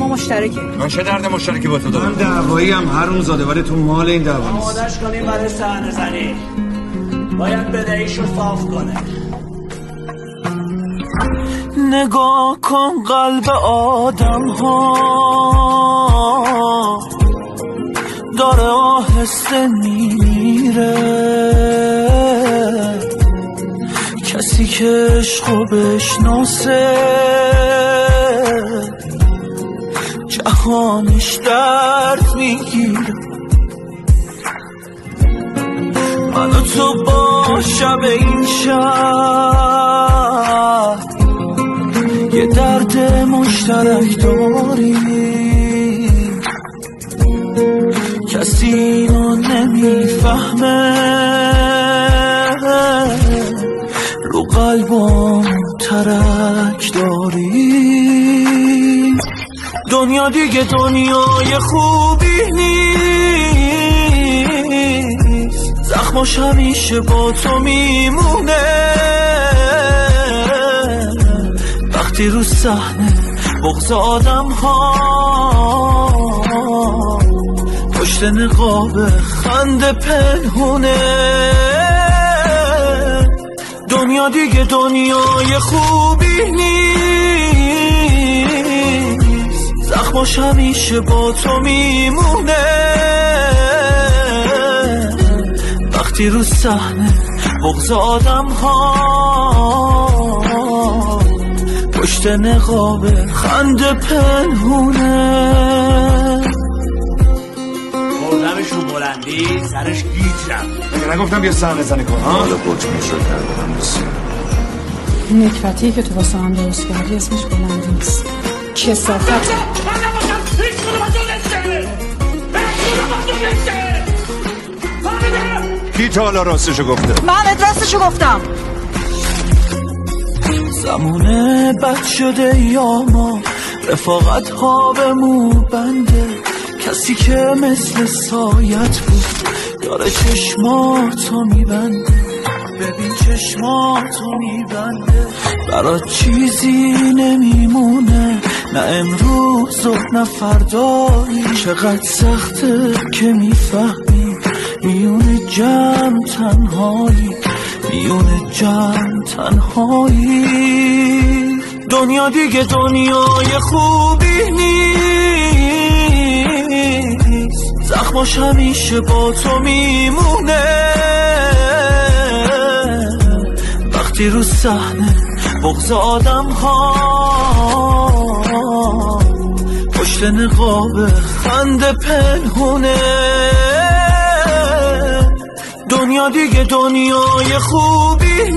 مشترکه. من چه درد مشترکی با تو دارم؟ من دعوایی هم هارون زاده، ولی تو مال این دعوا نیست. آمادش کنیم برای صحنه زنی. باید بدهیشو صاف کنه. نگاه کن قلب آدم ها داره آهسته میمیره، کسی که عشقو بشناسه جهانش درد میگیره. من و تو با شب این شب یه درد مشترک داریم، کسی اینو نمیفهمه، رو قلبم ترک داریم. دنیا دیگه دنیای خوبی نیست، زخماش همیشه با تو میمونه. وقتی رو صحنه بغض آدم ها پشت نقاب خنده پنهونه. دنیا دیگه دنیای خوبی نیست، زخماش همیشه با تو میمونه. وقتی رو صحنه بغض آدم ها پشت نقاب خنده پنهونه. بردمش رو بلندی سرش گیج رفت. مگه نگفتم بیا صحنه زنی کن ها؟ حالا حکمش رو کردم بسیار. این نکبتی که تو واسه هم درست کردی اسمش بلندی نیست، کثافته. کی تا حالا راستشو گفته؟ من راستشو گفتم. زمونه بد شده یا ما رفاقت ها به مو بنده، کسی که مثل سایت بود داره چشماتو میبنده. ببین چشماتو میبنده، برات چیزی نمیمونه، نه امروز و نه فردایی. چقدر سخته که میفهمی میونه جمع تنهایی، میونه جمع تنهایی. دنیا دیگه دنیای خوبی نیست، زخماش همیشه با تو میمونه. وقتی رو صحنه بغض آدم ها پشت نقاب خنده پنهونه. دنیا دیگه دنیای خوبی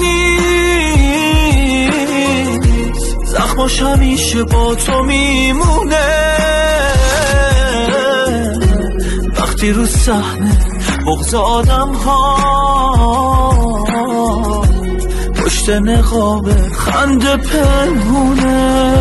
نیست، زخماش همیشه با تو میمونه. وقتی رو صحنه بغض آدم ها پشت نقاب خنده پنهونه.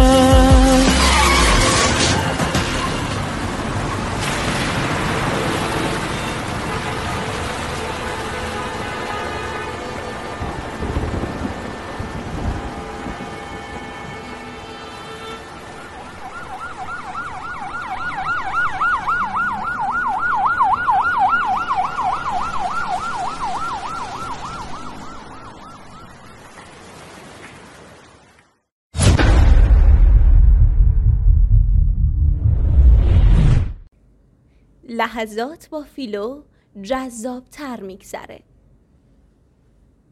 لحظات با فیلو جذاب‌تر میگذره.